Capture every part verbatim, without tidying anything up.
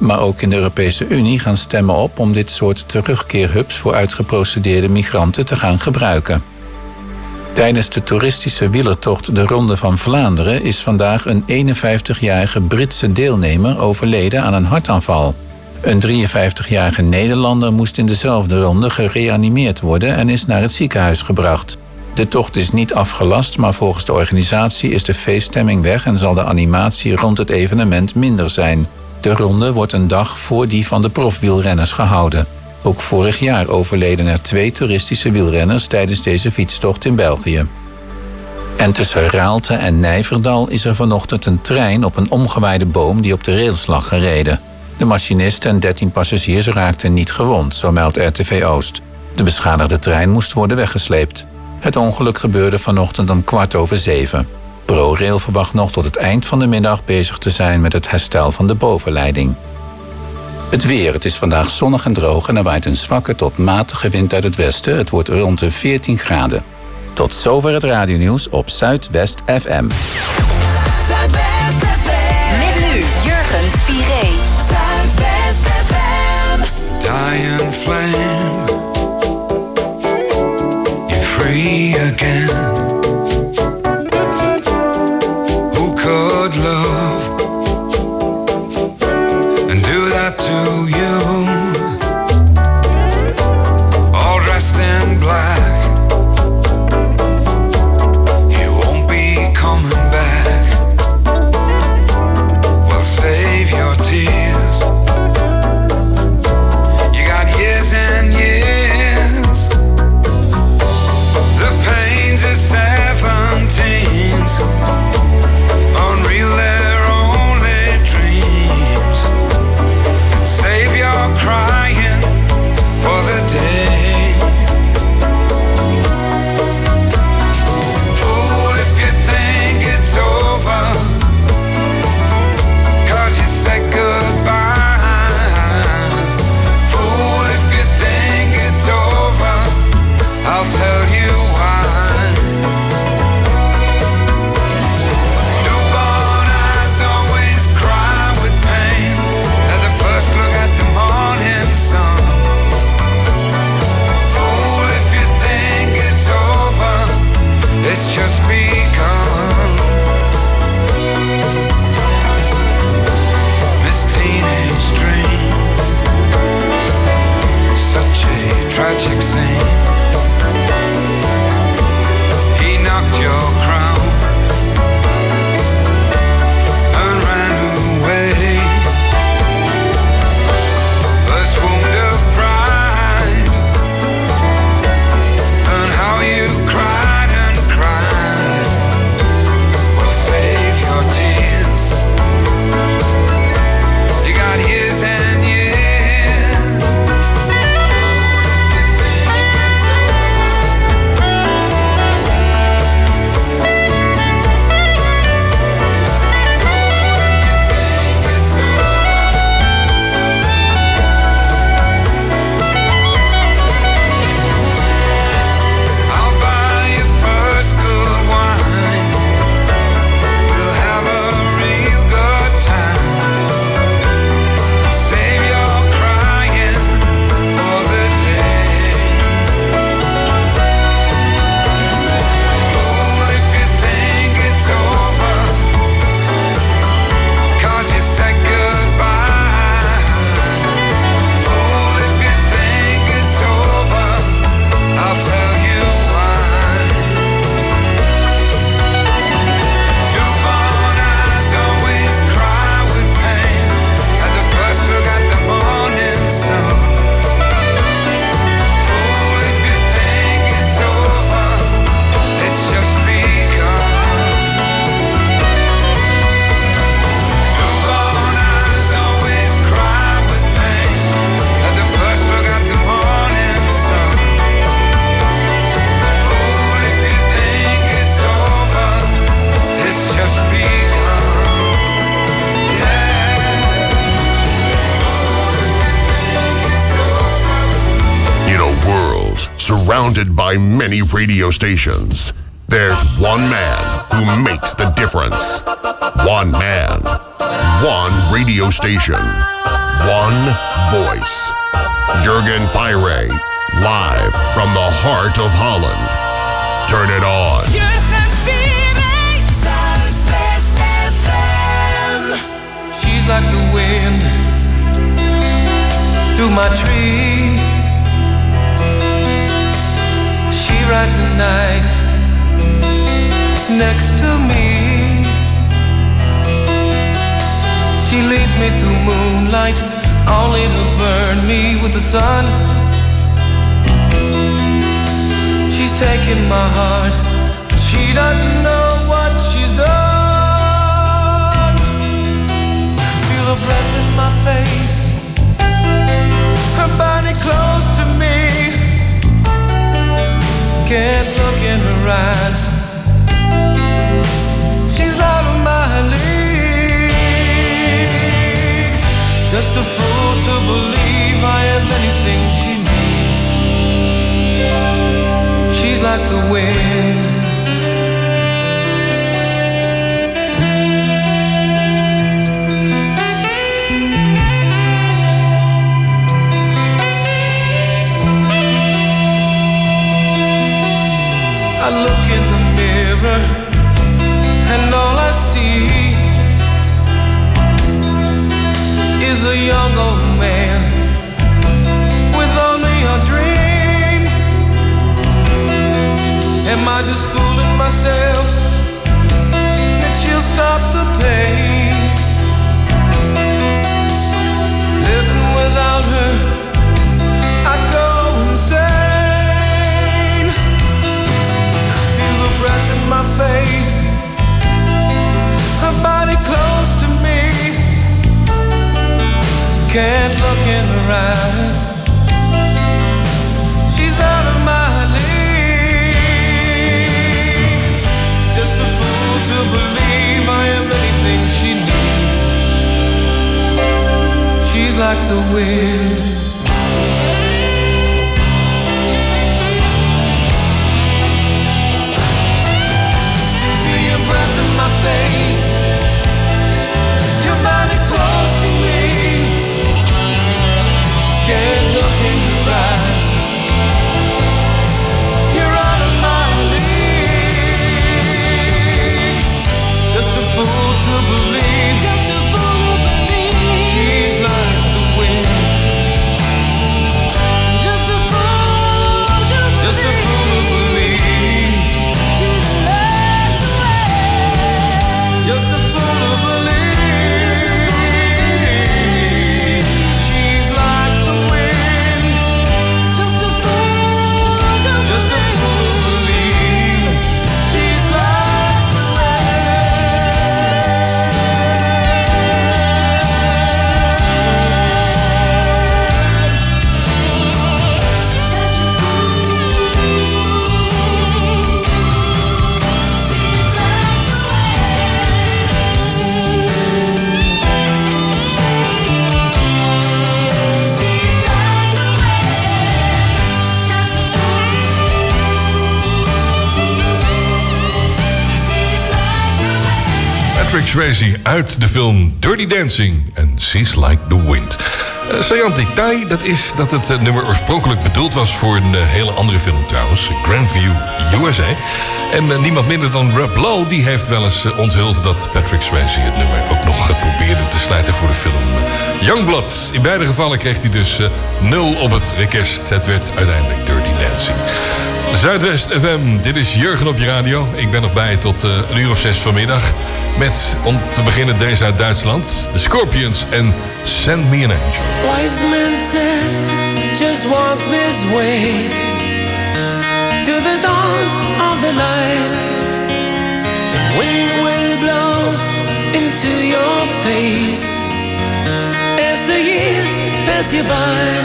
Maar ook in de Europese Unie gaan stemmen op om dit soort terugkeerhubs voor uitgeprocedeerde migranten te gaan gebruiken. Tijdens de toeristische wielertocht de Ronde van Vlaanderen is vandaag een eenenvijftigjarige Britse deelnemer overleden aan een hartaanval. Een drieënvijftigjarige Nederlander moest in dezelfde ronde gereanimeerd worden en is naar het ziekenhuis gebracht. De tocht is niet afgelast, maar volgens de organisatie is de feeststemming weg en zal de animatie rond het evenement minder zijn. De ronde wordt een dag voor die van de profwielrenners gehouden. Ook vorig jaar overleden er twee toeristische wielrenners tijdens deze fietstocht in België. En tussen Raalte en Nijverdal is er vanochtend een trein op een omgewaaide boom die op de rails lag gereden. De machinist en dertien passagiers raakten niet gewond, zo meldt R T V Oost. De beschadigde trein moest worden weggesleept. Het ongeluk gebeurde vanochtend om kwart over zeven. ProRail verwacht nog tot het eind van de middag bezig te zijn met het herstel van de bovenleiding. Het weer. Het is vandaag zonnig en droog en er waait een zwakke tot matige wind uit het westen. Het wordt rond de veertien graden. Tot zover het radionieuws op Zuidwest F M. Zuidwest F M. Met nu Jurgen Piré. Zuidwest F M. Dying flame, you're free again. Who could love and do that to you? All dressed in black, you won't be coming back. Well, save your tears. You got years and years. The pains of seventeens, unreal, they're only dreams. Save your crying for the day. Fool if you think it's over, 'cause you said goodbye. Fool if you think it's over, I'll tell you why. Newborn eyes always cry with pain at the first look at the morning sun. Fool if you think it's over, it's just begun. Miss Teenage Dream, such a tragic scene. He knocked your crown and ran away. First wound of pride, and how you cried and cried. Well, save your tears. You got years and years. I'll buy you first good wine. We'll have a real good time. Save your crying for the day. Fool if you think it's over, 'cause you said goodbye. Fool if you think it's over, I'll tell you why. Newborn eyes always cry with pain at the first look at the morning sun. Fool if you think it's over, it's just begun. Newborn eyes always cry with pain at the first look at the morning sun. Fool if you think it's over, it's just begun. Yeah. In a world surrounded by many radio stations, there's one man who makes the difference. One man, one radio station, one voice. Jurgen Pyre, live from the heart of Holland. Turn it on. Jurgen Pyre, Zuidwest F M. She's like the wind through my tree. She rides the night next to me. She leads me through moonlight, only to burn me with the sun. She's taking my heart, but she doesn't know what she's done. Feel her breath in my face, her body close to me. Can't look in her eyes, she's out of my league. Just a fool to believe I have anything she needs. She's like the wind. I look in the mirror and all I see is a young old man with only a dream. Am I just fooling myself that she'll stop the pain? Living without her, I go insane. Feel the breath in my face, her body close to me. Can't look in her eyes, she's out of my league. Just a fool to believe I am anything she needs. She's like the wind. Feel your breath in my face, your body close to me. Can't look in your eyes, you're out of my league. Just a fool to believe, just a fool to believe. She's like the wind. Just a fool to believe, just a fool to believe. She's like the wind. Just a fool to believe. Patrick Swayze uit de film Dirty Dancing en She's Like the Wind. Uh, Saillant detail, dat is dat het uh, nummer oorspronkelijk bedoeld was voor een uh, hele andere film trouwens. Grandview, U S A. En uh, niemand minder dan Rob Lowe, die heeft wel eens uh, onthuld dat Patrick Swayze het nummer ook nog uh, probeerde te slijten voor de film uh, Youngblood. In beide gevallen kreeg hij dus uh, nul op het request. Het werd uiteindelijk Dirty Dancing. Zuidwest F M, dit is Jurgen op je radio. Ik ben nog bij tot uh, een uur of zes vanmiddag. Met, om te beginnen, deze uit Duitsland. The Scorpions en Send Me an Angel. Wise men said, just walk this way to the dawn of the light. The wind will blow into your face as the years pass you by.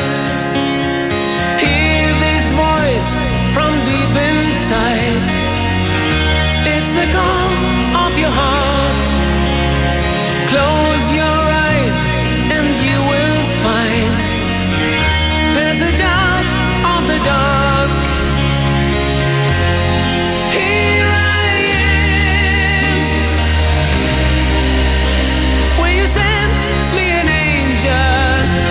Hear this voice from deep inside. It's the call of your heart. Close your eyes and you will find passage out of the dark. Here I am. Will you send me an angel?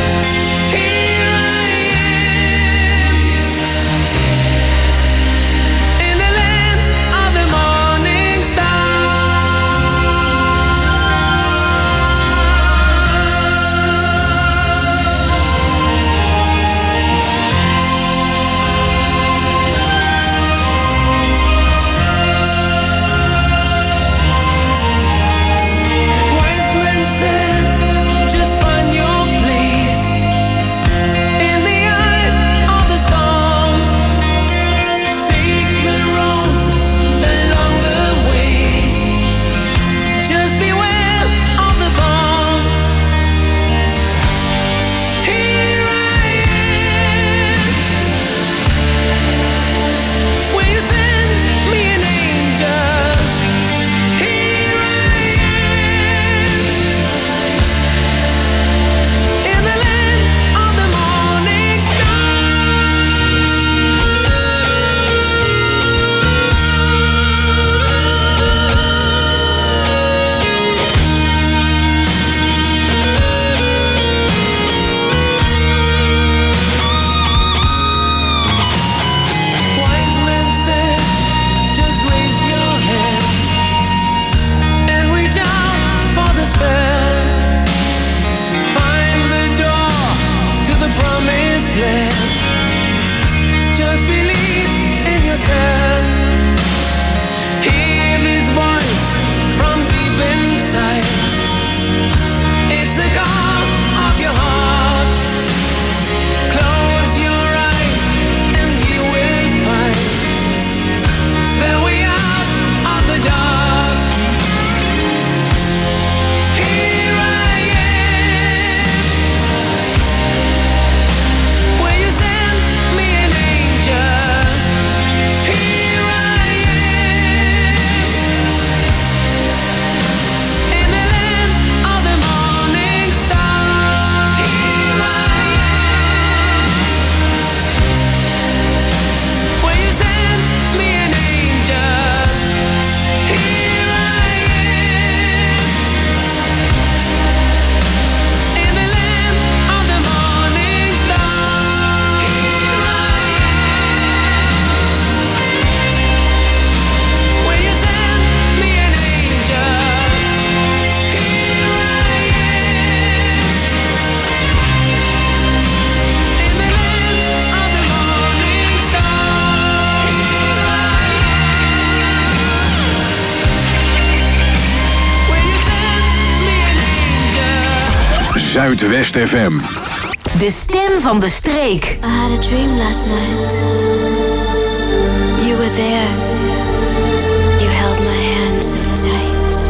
Zuidwest F M. De stem van de streek. I had a dream last night. You were there. You held my hand so tight.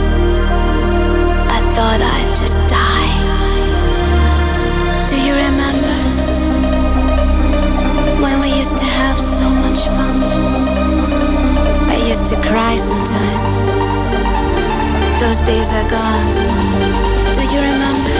I thought I'd just die. Do you remember when we used to have so much fun? I used to cry sometimes. Those days are gone. Do you remember?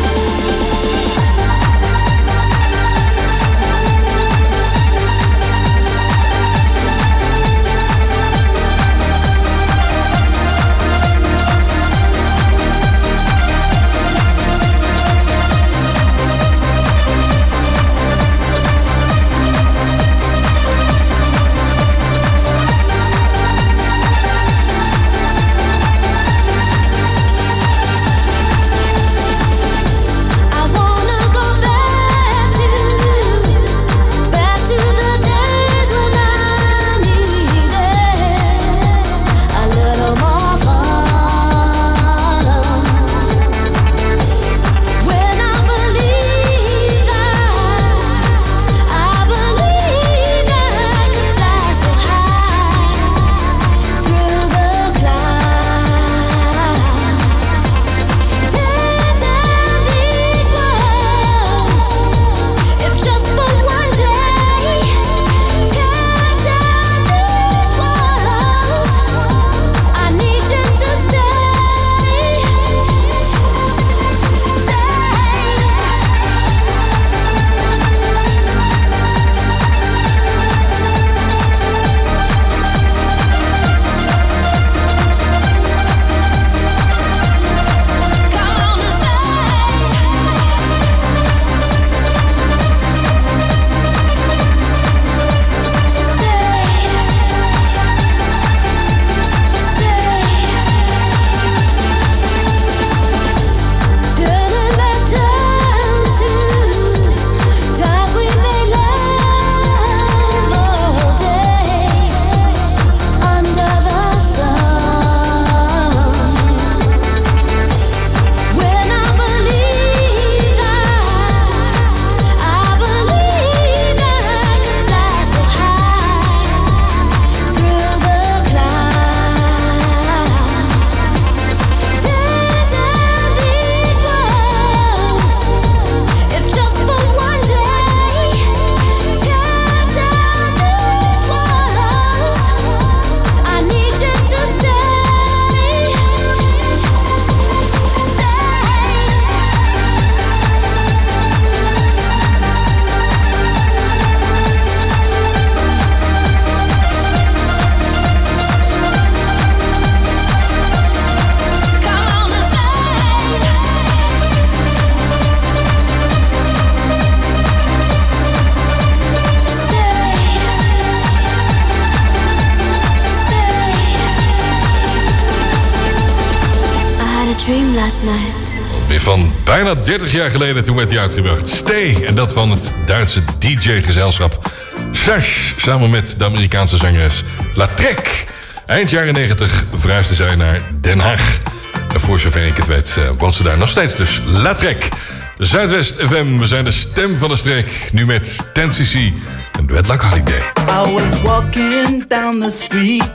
Weer van bijna dertig jaar geleden, toen werd hij uitgebracht. Stay, en dat van het Duitse D J-gezelschap Sash, samen met de Amerikaanse zangeres La Trek. Eind jaren negentig verhuisde zij naar Den Haag. En voor zover ik het weet woont ze daar nog steeds, dus La Trek. Zuidwest F M, we zijn de stem van de streek. Nu met ten C C en Red Luck Holiday. I was walking down the street,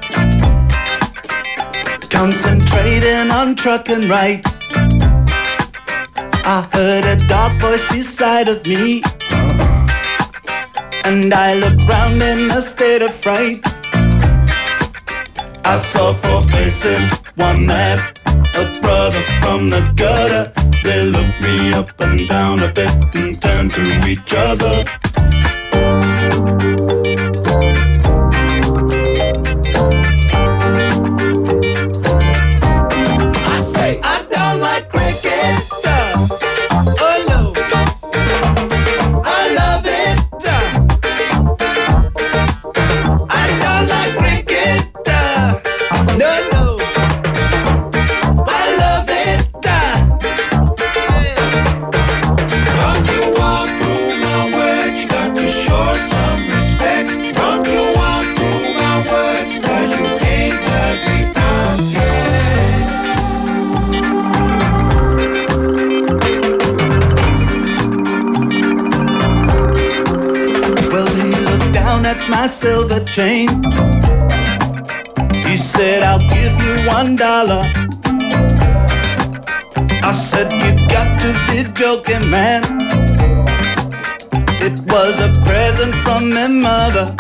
concentrating on trucking right. I heard a dark voice beside of me, and I looked round in a state of fright. I saw four faces, one mad, a brother from the gutter. They looked me up and down a bit and turned to each other. I say I don't like cricket. Oh no, I love it. I don't like cricket. No, no, I love it. Don't you walk through my wedge? my silver chain. He said, I'll give you one dollar. I said, you got to be joking, man. It was a present from my mother.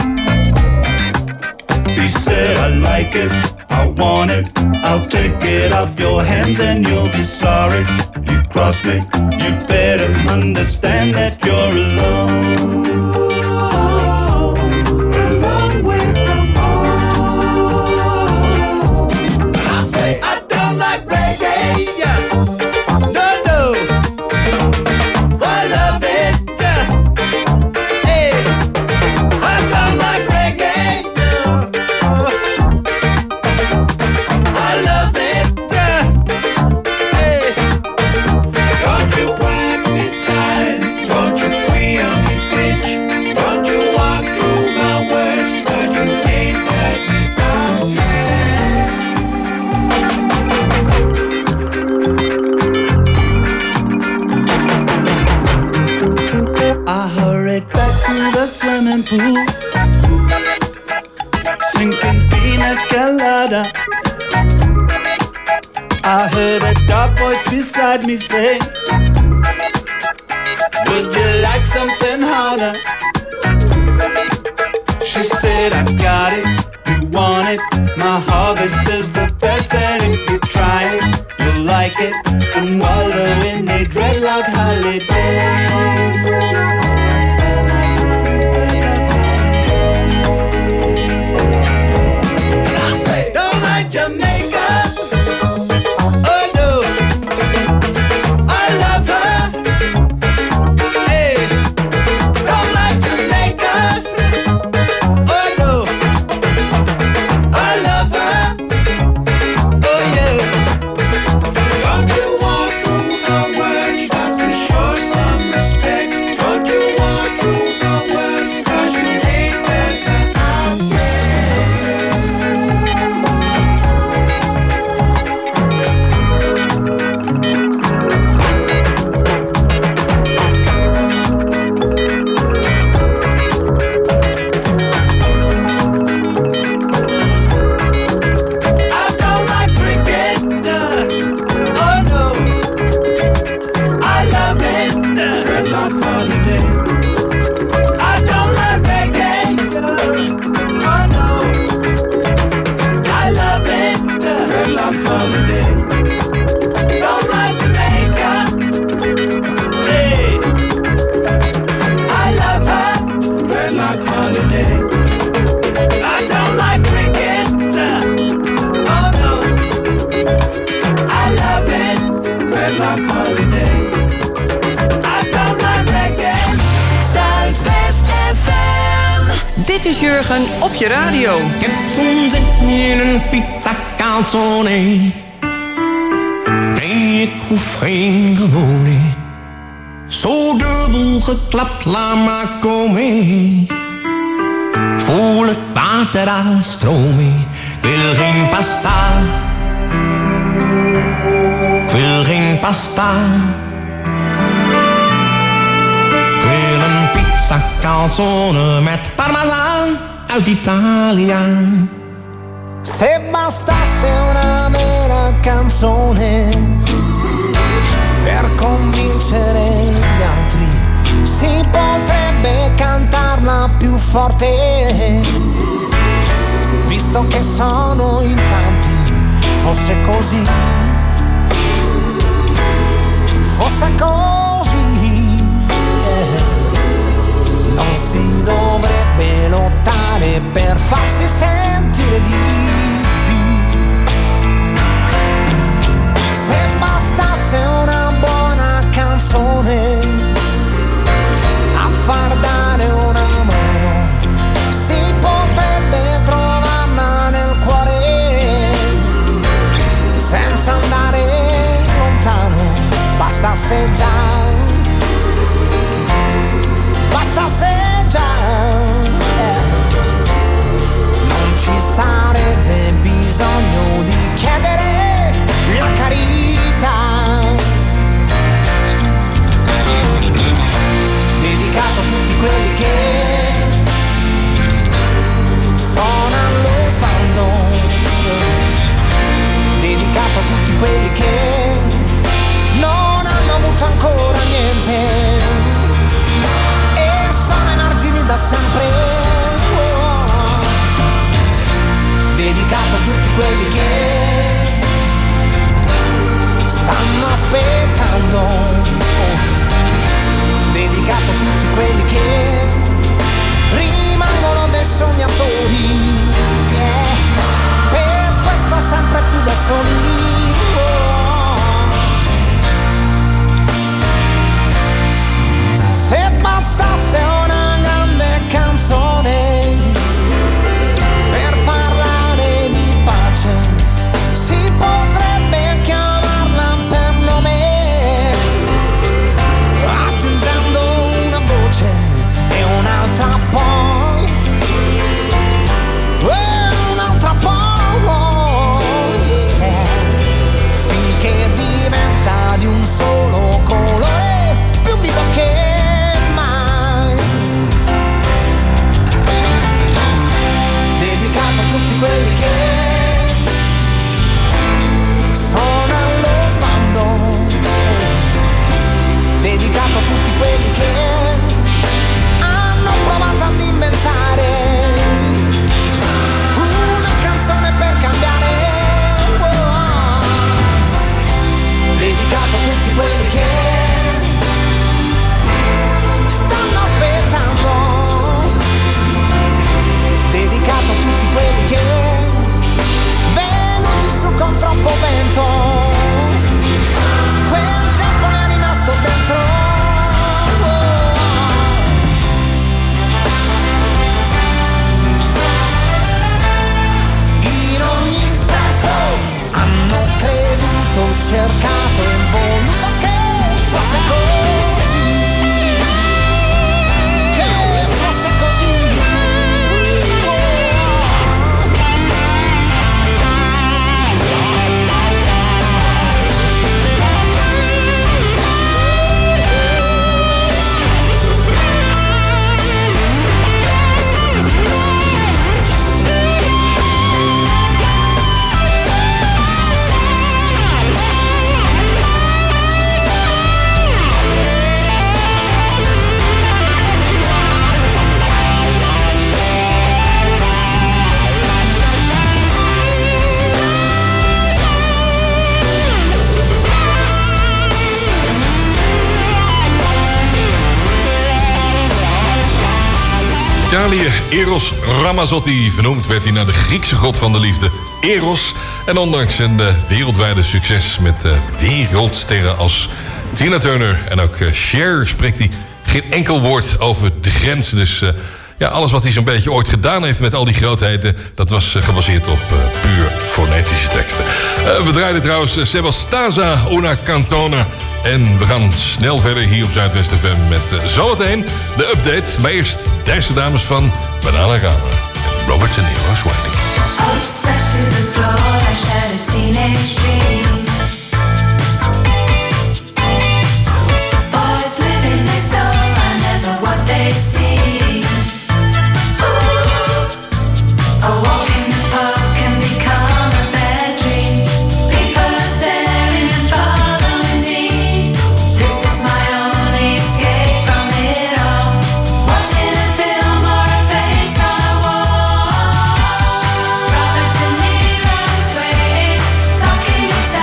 He said, I like it, I want it, I'll take it off your hands and you'll be sorry. You cross me, you better understand that you're alone. A long way from home. And I say, I don't like reggae, yeah. No, no, I love it. Hey, I don't like reggae. I love it. Hey, don't you whack me style, don't you queer me bitch, don't you walk through my words, cause you ain't heard me out. I hurried back to the swimming pool, sinking pina colada. I heard a dark voice beside me say, would you like something harder? She said, I got it, you want it, my harvest is the best, and if you try it, you'll like it, and wallow in a dreadlock holiday. And I say, don't like Jamaica. Oh no, I love her. Hey, don't like Jamaica. Oh no, I love her. Oh yeah. Don't you walk through her words, got to show some respect. Don't you walk through her words, cause you ain't heard her out I don't like cricket. Oh no, I love it. Dreadlock holiday. I don't like reggae. Oh no, I love it. Dreadlock holiday. Don't like Jamaica. Hey, I love her. Dreadlock holiday. I don't like cricket. Oh no, I love it. Dreadlock holiday. I don't like reggae. Zuidwest F M. Dit is Jurgen op je radio. Ik heb zo'n zin in een pizza calzone. Nee, ik hoef geen gewone. Zo dubbel geklapt, laat maar komen. Voel het water al stromen. Ik wil geen pasta. Ik wil geen pasta. Ik wil een pizza calzone met parmesaan uit Italië. Se bastasse una vera canzone per convincere gli altri, si potrebbe cantarla più forte, visto che sono in tanti. Fosse così, fosse così, eh. Non si dovrebbe lottare per farsi sentire di più. Se bastasse una buona canzone a far dare una mano, si potrebbe trovarla nel cuore senza andare lontano. Bastasse già tutti quelli che hanno provato ad inventare una canzone per cambiare. Oh, dedicato a tutti quelli che stanno aspettando, dedicato a tutti quelli che venuti su con troppo vento, quel tempo ne è rimasto dentro. In ogni senso hanno creduto, cercato e voluto che fosse così, che fosse così. Italië, Eros Ramazzotti. Vernoemd werd hij naar de Griekse god van de liefde, Eros. En ondanks een uh, wereldwijde succes met uh, wereldsterren als Tina Turner en ook uh, Cher spreekt hij geen enkel woord over de grenzen. Dus uh, ja, alles wat hij zo'n beetje ooit gedaan heeft met al die grootheden, dat was uh, gebaseerd op uh, puur fonetische teksten. Uh, we draaiden trouwens uh, Sebastaza una cantona. En we gaan snel verder hier op Zuidwest F M met uh, zometeen de update. Maar eerst deze dames van Bananarama. Robert De Niro's Wedding. Upstairs to the floor, I shed a teenage dream. Boys living next door, I never what they see. Ooh, a walk in the park can become a bad dream. People are staring and following me. This is my only escape from it all. Watching a film or a face on a wall. Robert De Niro's waiting, talking in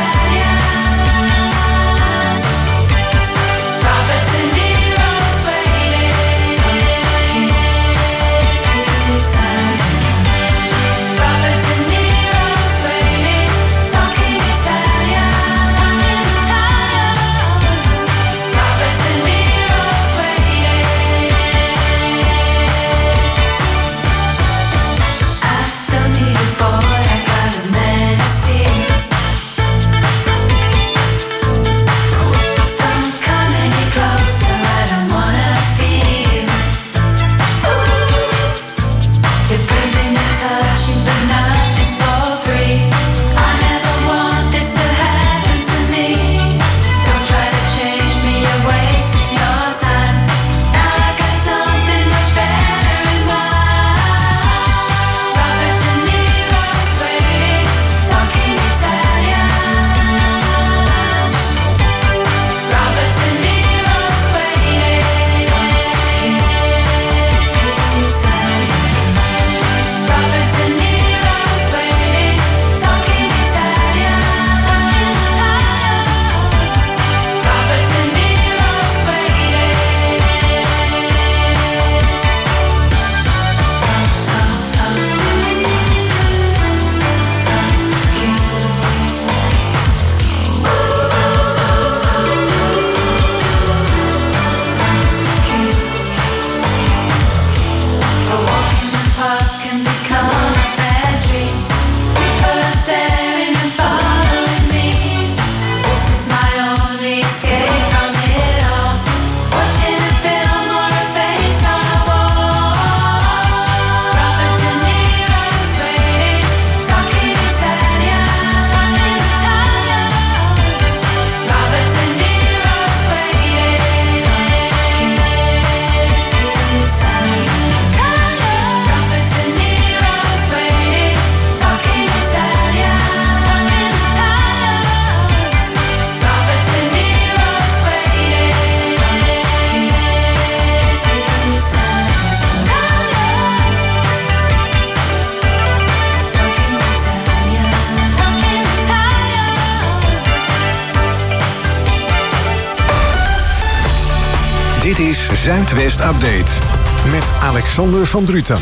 Dit is Zuidwest Update met Alexander van Druten.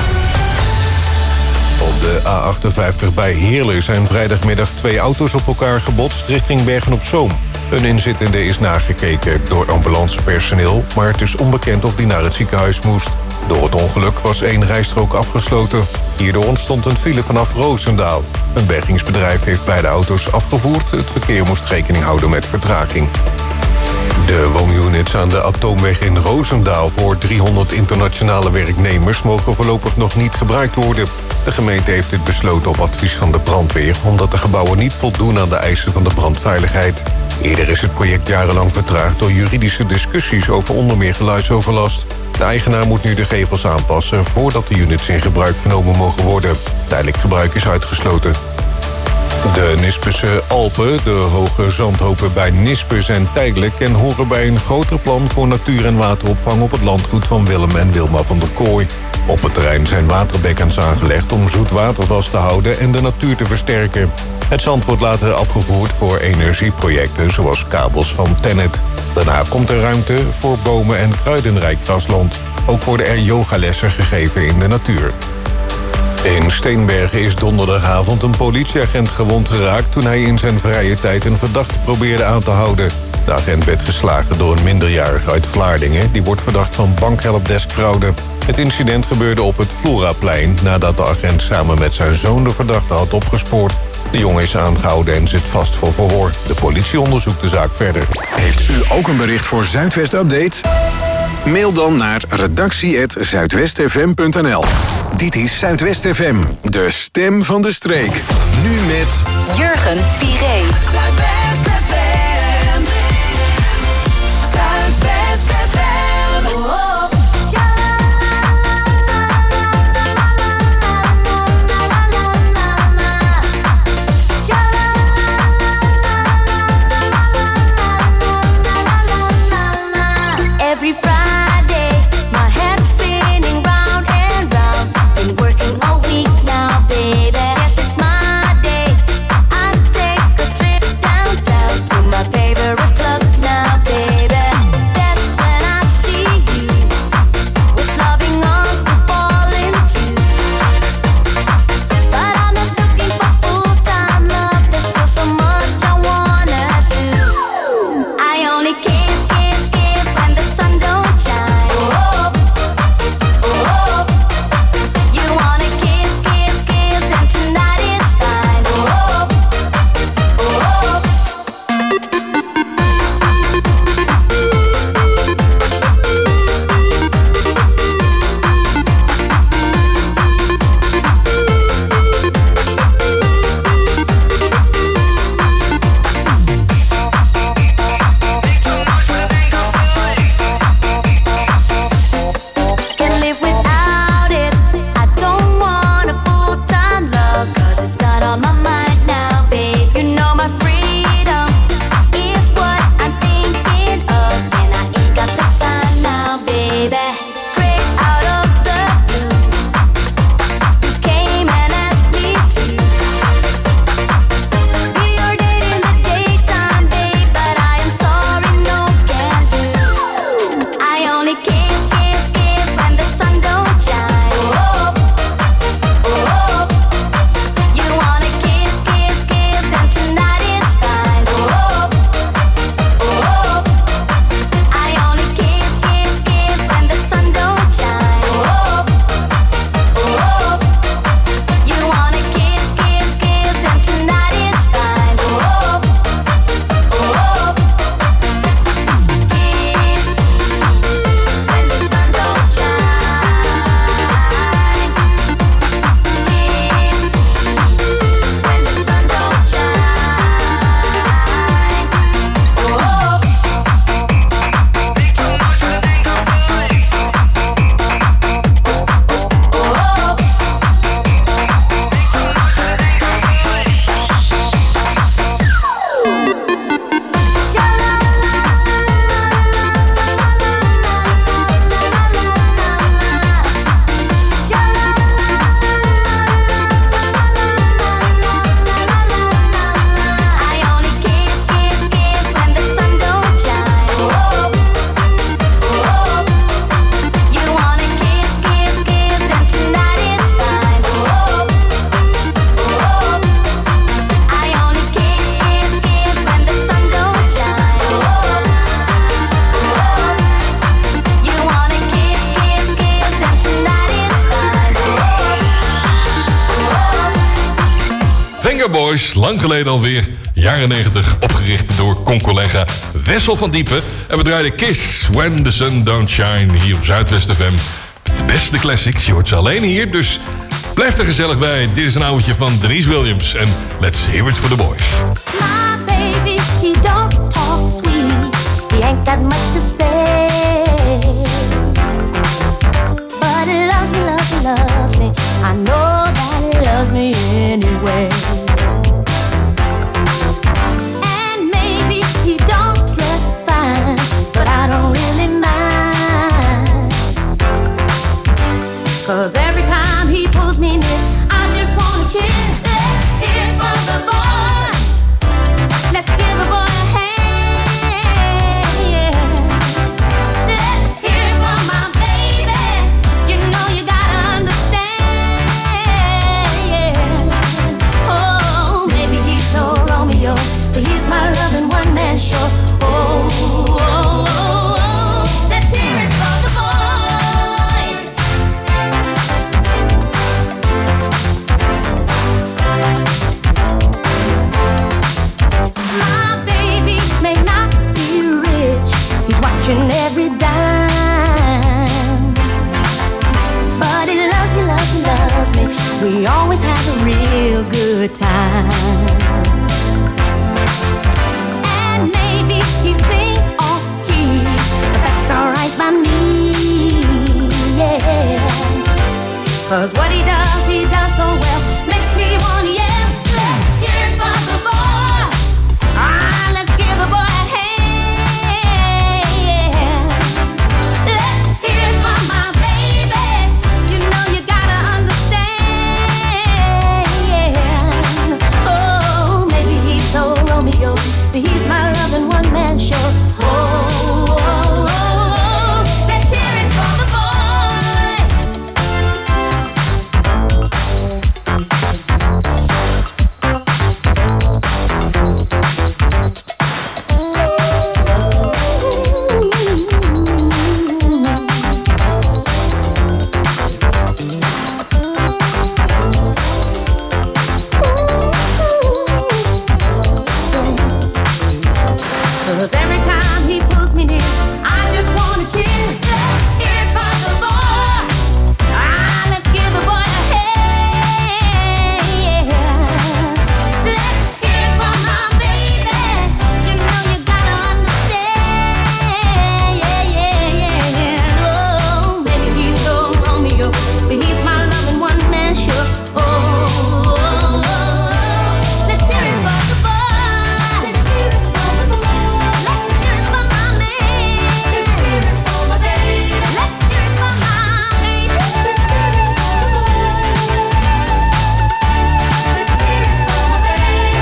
Op de A achtenvijftig bij Heerlen zijn vrijdagmiddag twee auto's op elkaar gebotst richting Bergen-op-Zoom. Een inzittende is nagekeken door ambulancepersoneel, maar het is onbekend of die naar het ziekenhuis moest. Door het ongeluk was één rijstrook afgesloten. Hierdoor ontstond een file vanaf Roosendaal. Een bergingsbedrijf heeft beide auto's afgevoerd. Het verkeer moest rekening houden met vertraging. De woonunits aan de Atoomweg in Roosendaal voor driehonderd internationale werknemers mogen voorlopig nog niet gebruikt worden. De gemeente heeft dit besloten op advies van de brandweer, omdat de gebouwen niet voldoen aan de eisen van de brandveiligheid. Eerder is het project jarenlang vertraagd door juridische discussies over onder meer geluidsoverlast. De eigenaar moet nu de gevels aanpassen voordat de units in gebruik genomen mogen worden. Tijdelijk gebruik is uitgesloten. De Nispense Alpen, de hoge zandhopen bij Nispen, zijn tijdelijk en horen bij een groter plan voor natuur- en wateropvang op het landgoed van Willem en Wilma van der Kooi. Op het terrein zijn waterbekkens aangelegd om zoet water vast te houden en de natuur te versterken. Het zand wordt later afgevoerd voor energieprojecten zoals kabels van Tennet. Daarna komt er ruimte voor bomen en kruidenrijk grasland. Ook worden er yogalessen gegeven in de natuur. In Steenbergen is donderdagavond een politieagent gewond geraakt toen hij in zijn vrije tijd een verdachte probeerde aan te houden. De agent werd geslagen door een minderjarige uit Vlaardingen. Die wordt verdacht van bankhelpdeskfraude. Het incident gebeurde op het Floraplein nadat de agent samen met zijn zoon de verdachte had opgespoord. De jongen is aangehouden en zit vast voor verhoor. De politie onderzoekt de zaak verder. Heeft u ook een bericht voor Zuidwest Update? Mail dan naar redactie apenstaartje zuidwestfm punt n l. Dit is Zuidwest F M, de stem van de streek. Nu met Jurgen Piré. Zuidwest F M. Zuidwest F M. Oh, oh. Every Friday, my head's spinning round and round. Been working all week now, baby. Guess it's my day. I take a trip downtown. Venga Boys, lang geleden alweer, jaren negentig, opgericht door con-collega Wessel van Diepen. En we draaiden Kiss, When the Sun Don't Shine, hier op Zuidwest F M. De beste classics, je hoort ze alleen hier, dus blijf er gezellig bij. Dit is een ouwtje van Denise Williams en Let's Hear It for the Boys. My baby, he don't talk sweet. He ain't got much to say. But he loves me, loves me, loves me. I know that he loves me anyway. And maybe he don't dress fine, but I don't really mind. 'Cause every time he pulls me near, I just wanna cheer. Let's hear it for the boy. Let's give the boy a hand, yeah. Let's hear it for my baby. You know you gotta understand, yeah. Oh, maybe he's no Romeo, but he's my loving one-man show. Oh, oh, oh, oh. Let's hear it for the boy. My baby may not be rich, he's watching every dime. But he loves me, loves me, loves me. We always have a real good time. And maybe he sings off key, but that's alright by me, yeah. 'Cause what he does, he does so well, makes me wanna yell. Let's hear it for the boy. Ah, let's give the boy a hand, yeah. Let's hear it for my baby. You know you gotta understand, yeah. Oh, maybe he's no Romeo, but he's my loving one-man show. Oh, oh, oh, oh. Let's hear it for the boy. Cause every time he pulls me near, I just wanna cheer. Let's hear it for the boy. Ah, let's give the boy a hand, yeah. Let's hear it for my baby. You know you gotta understand, yeah, yeah, yeah, yeah. Oh, maybe he's no Romeo, but he's my loving one-man show. Oh, oh, oh, oh. Let's hear it for the boy. Let's hear it for the boy. Let's hear it for my man. Let's hear it for my baby. Let's hear it for my baby. Let's hear it for the boy. Let's hear it for my baby.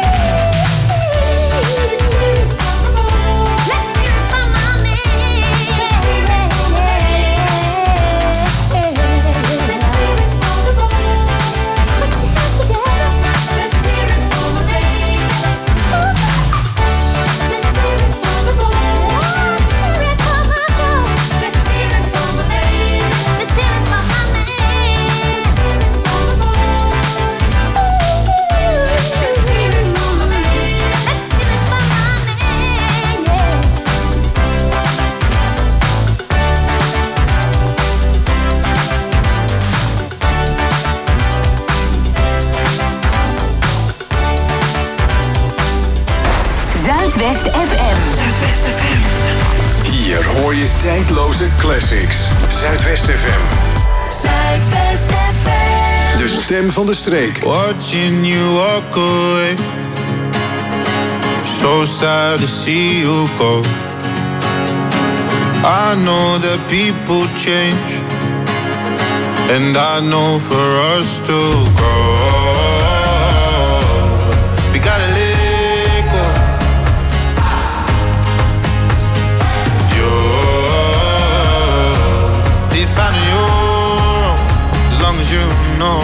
Let's hear it for the boy. Let's hear it for my man. Let's hear it for my baby. Let's hear it for the boy. Put your hands together. Let's hear it for my baby. Let's hear it for the boy. Let's hear it for my boy. Let's hear it for my baby. Let's hear it for my man. Let's hear it for the boy. Let's hear it for my baby. Let's hear it for my man, yeah. Zuidwest F M. Zuidwest F M. Hier hoor je tijdloze classics. Zuidwest F M. Zuidwest F M. De stem van de streek. Watching you walk away. So sad to see you go. I know that people change. And I know for us to grow, we gotta let go. You're defining your own, as long as you know.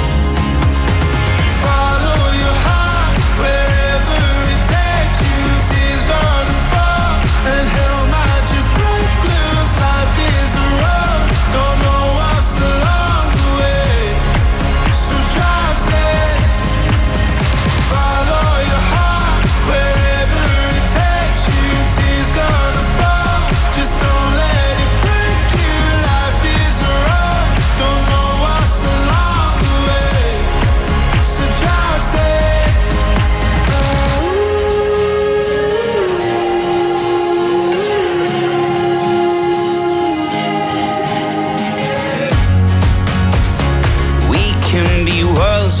Follow your heart wherever it takes you. Tears gonna fall and hell might just break loose. Life is a road, don't know what's along the way. So drive safe.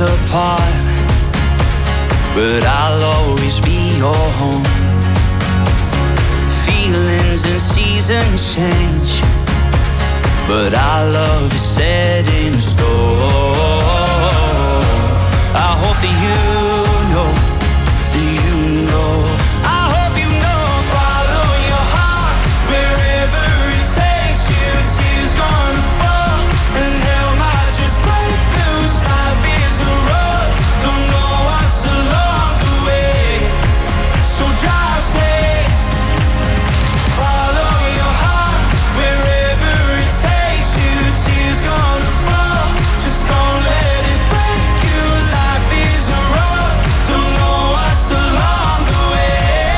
apart, but I'll always be your home. Feelings and seasons change, but our love is set in stone. I hope that you know, that you know. I hope you know. Follow your heart wherever it takes you. Tears gonna fall and hell might just break loose. Life is a road, don't know what's along the way, so drive safe. Follow your heart wherever it takes you. Tears gonna fall, just don't let it break you. Life is a road, don't know what's along the way.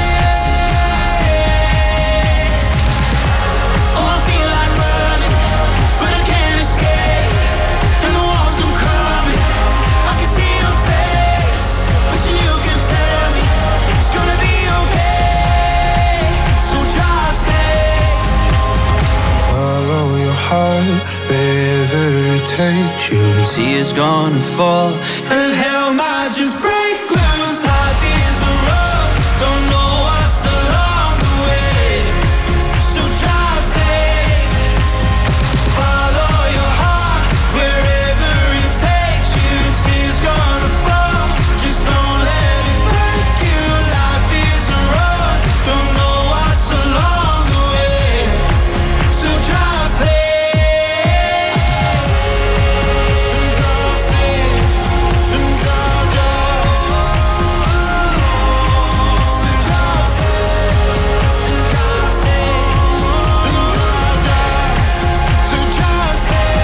Oh, I feel like running, but I can't escape. And the walls come crumbling, I can see your face. Wishing you could tell me it's gonna be okay, so drive safe. Follow your heart wherever it takes you. Tears gonna fall And hell might just break loose. Life is a road, don't know what's along the way, so drive safe. Follow your heart wherever it takes you. Tears gonna fall, just don't let it break you. Life is a road, don't know what's along the way, so drive safe. Drive safe. And drive, drive. So drive safe. And drive safe. And drive, drive. So drive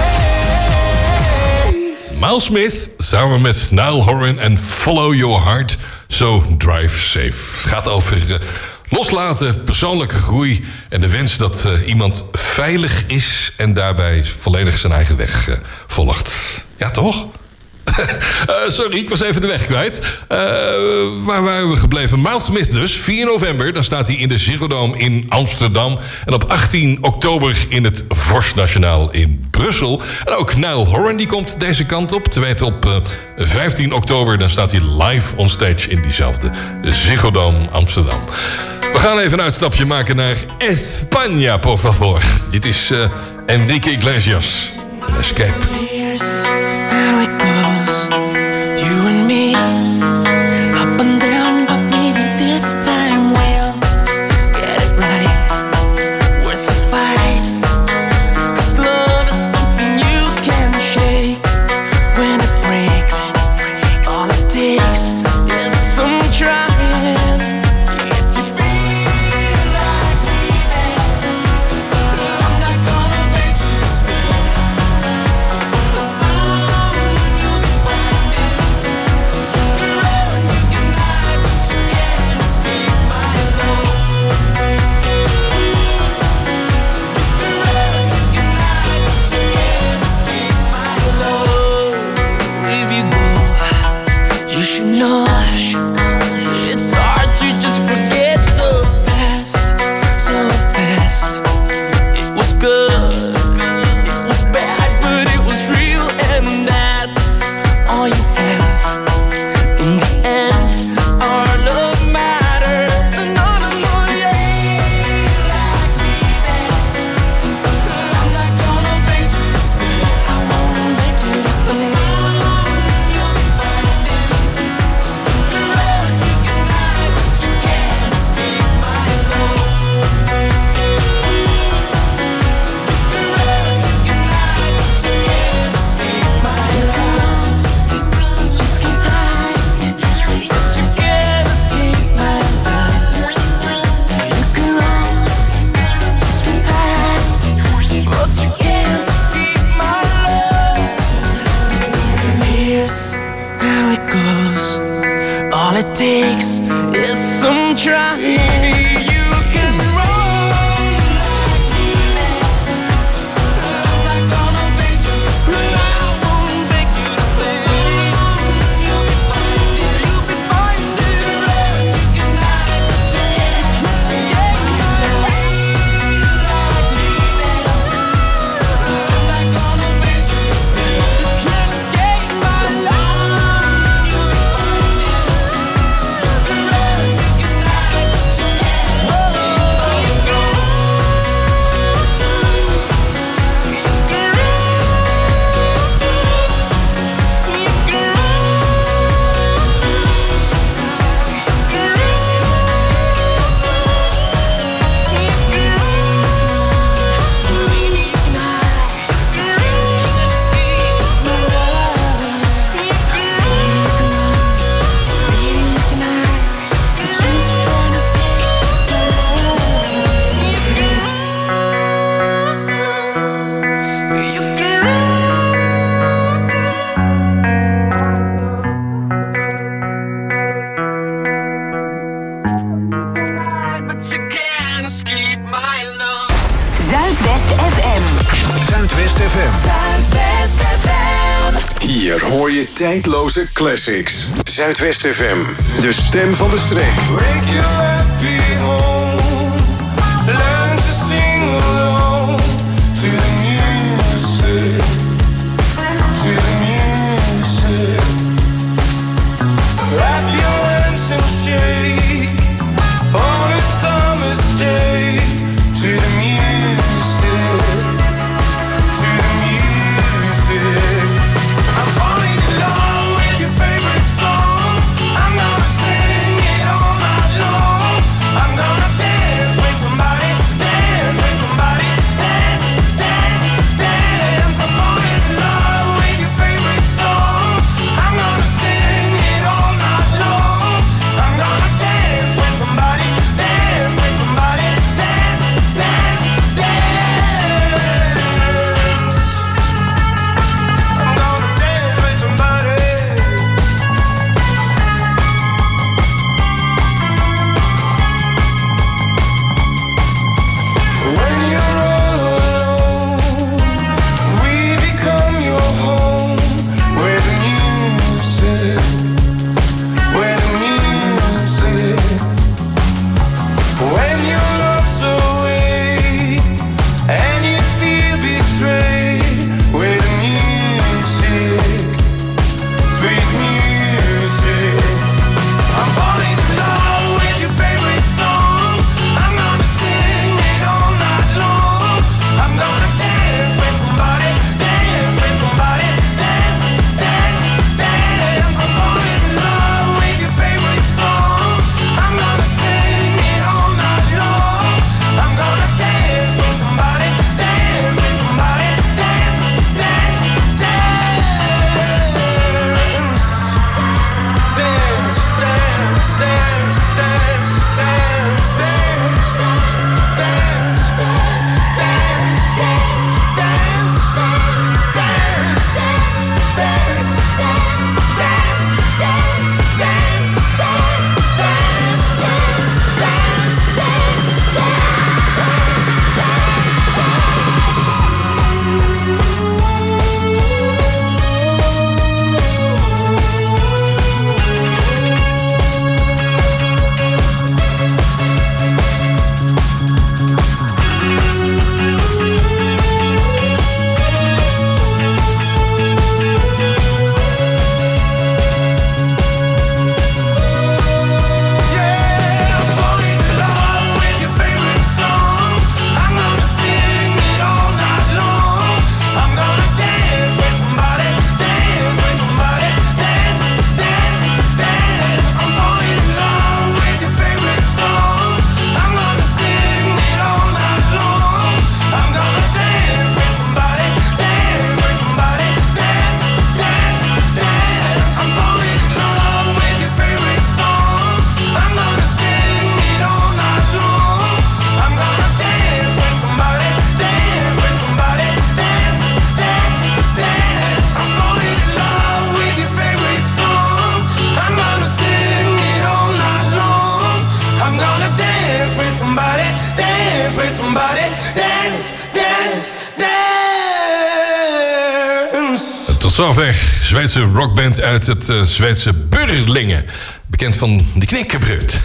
safe. Miles Smith samen met Niall Horan en Follow Your Heart, So Drive Safe. Het gaat over uh, loslaten, persoonlijke groei en de wens dat uh, iemand veilig is en daarbij volledig zijn eigen weg uh, volgt. Ja, toch? Uh, sorry, ik was even de weg kwijt. Uh, waar waren we gebleven? Miles Smith dus. vier november, dan staat hij in de Ziggo Dome in Amsterdam. En op achttien oktober in het Vorst Nationaal in Brussel. En ook Niall Horan die komt deze kant op. Te weten op uh, vijftien oktober, dan staat hij live on stage in diezelfde Ziggo Dome Amsterdam. We gaan even een uitstapje maken naar España, por favor. Dit is uh, Enrique Iglesias. Een Escape. How it goes, you and me, up and down, but maybe this time we'll get it right, worth the fight. 'Cause love is something you can shake. When it breaks, all it takes is some trying. If you feel like leaving, I'm not gonna make you stay. Zuidwest F M. Zuidwest F M. Zuidwest F M. Hier hoor je tijdloze classics. Zuidwest F M, de stem van de streek. Break your happy home. Learn to sing along to the music. To the music. Wrap your hands and shake on a summer's day. To the music. To the music. I'm falling in love with your favorite song. I'm gonna sing it all night long. I'm gonna dance with somebody, dance with somebody, dance, dance, dance. I'm falling in love with your favorite song. I'm gonna sing it all night long. I'm gonna dance with somebody, dance with somebody, dance, dance, dance. I'm gonna dance with somebody. When you're all alone, we become your home. Where the music, where the music. When your love's away and you feel betrayed, where the music, sweet music. I'm falling in love with your favorite song. I'm gonna sing it all night long. I'm gonna dance with somebody, dance with somebody, dance, dance, dance. I'm falling in love with your favorite song. I'm gonna sing it all night long. I'm gonna dance with somebody, dance with somebody, dance, dance, dance. Dance, dance, dance, dance, dance, dance. Tot zover. Zweedse rockband uit het uh, Zweedse Burlingen. Bekend van de knikkenbreut.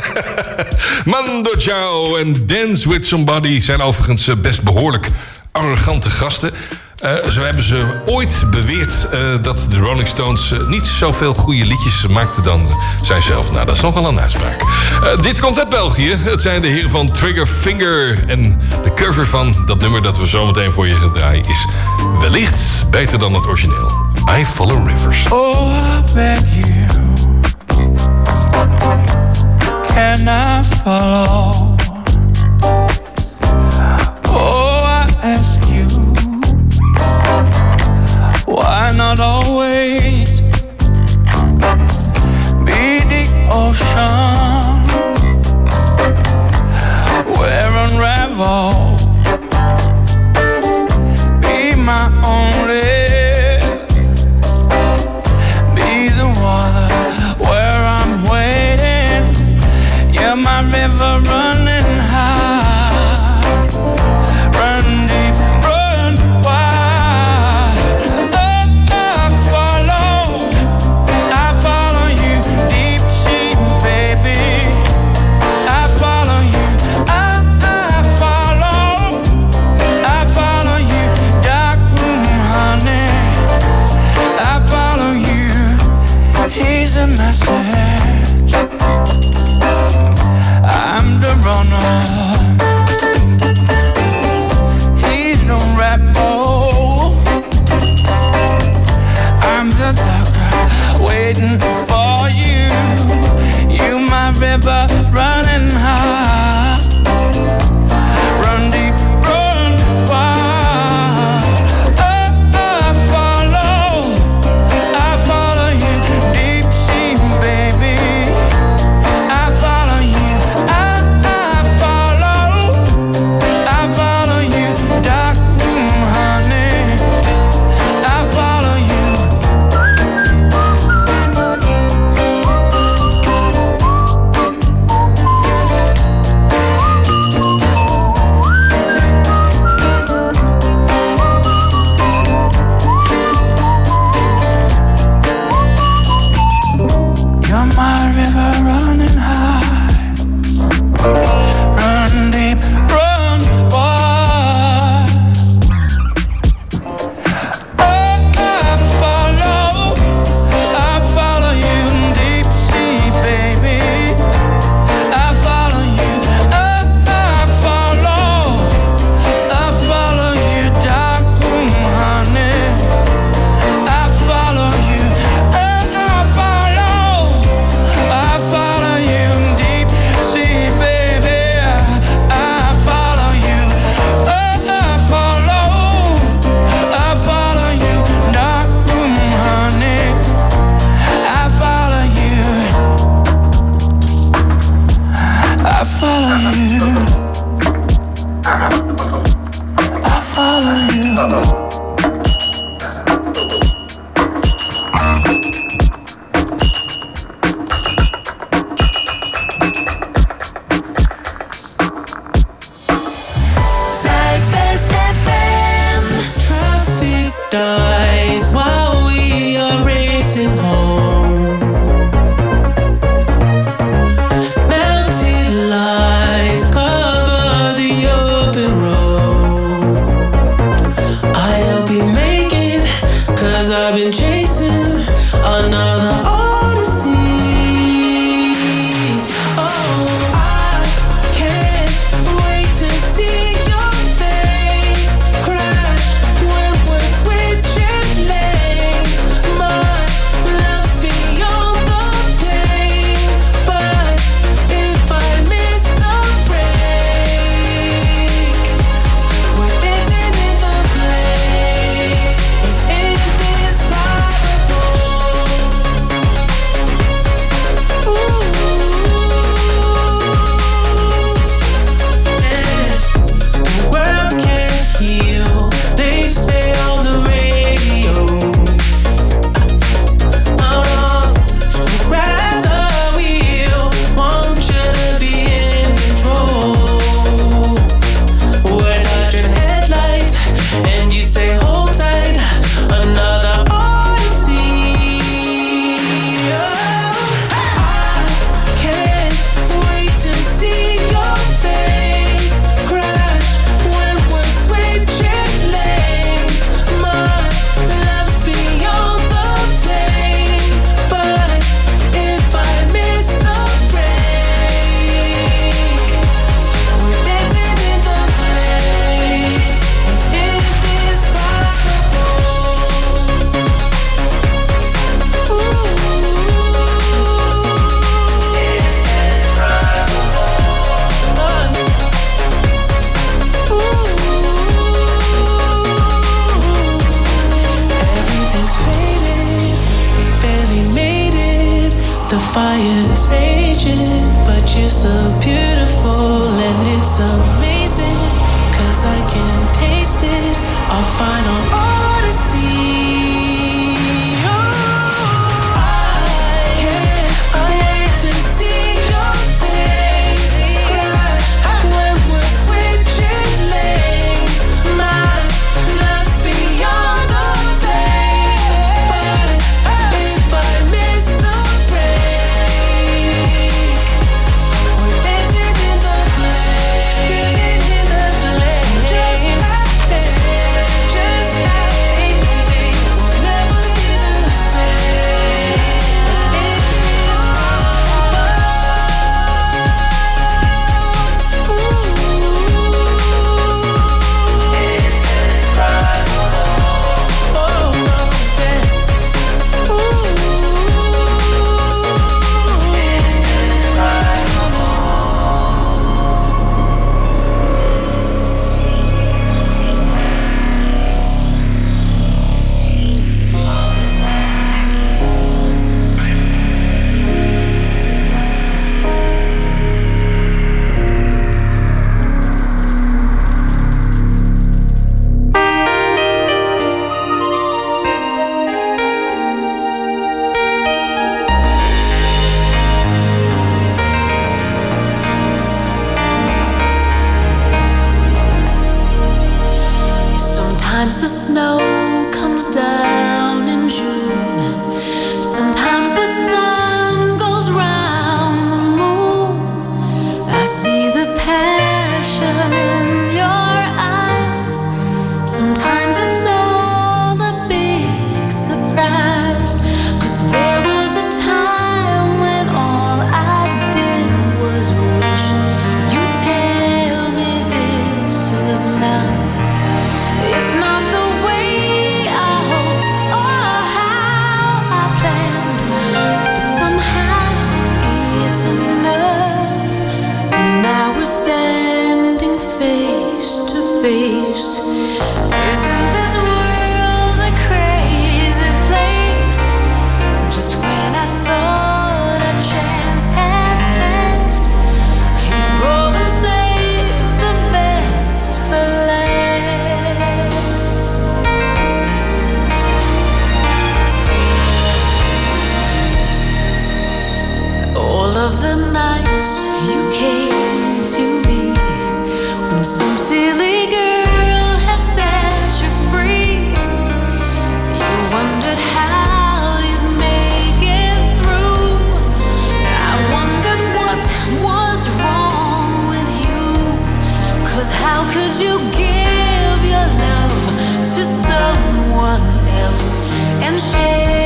Mando Ciao en Dance With Somebody zijn overigens uh, best behoorlijk arrogante gasten. Uh, zo hebben ze ooit beweerd uh, dat de Rolling Stones uh, niet zoveel goede liedjes maakten dan zij zelf. Nou, dat is nogal een uitspraak. Uh, dit komt uit België. Het zijn de heren van Trigger Finger. En de cover van dat nummer dat we zometeen voor je gaan draaien is wellicht beter dan het origineel. I Follow Rivers. Oh, I beg you, can I follow? Oh, I ask you, why not always be the ocean where unravel, be my only, be the water where I'm waiting, you're my river running. I've been chasing another odyssey. Oh, I can't wait to see your face crash when we're switching lanes. My love's beyond the pain, but if I miss the break, we're dancing in the flames. It's indescribable. Fire's raging, but you're so beautiful and it's amazing, 'cause I can taste it, our final odyssey. Oh, I can't wait to see your face crash when we're switching lanes. My love's beyond the pain, but if I miss the sometimes the snow comes down in June. Sometimes the sun goes round the moon. I see the passion in your eyes. Sometimes it's all a big surprise. 'Cause there was a time when all I did was wish you'd tell me this is love. It's not the way I hoped or how I planned, but somehow it's enough. And now we're standing face to face. Isn't this world a crazy place? Just when I thought a chance had passed, you go and save the best for last. All of the nights you came to me when some silly girl had set you free. You wondered how you'd make it through. I wondered what was wrong with you. 'Cause how could you give your love to someone else and can share.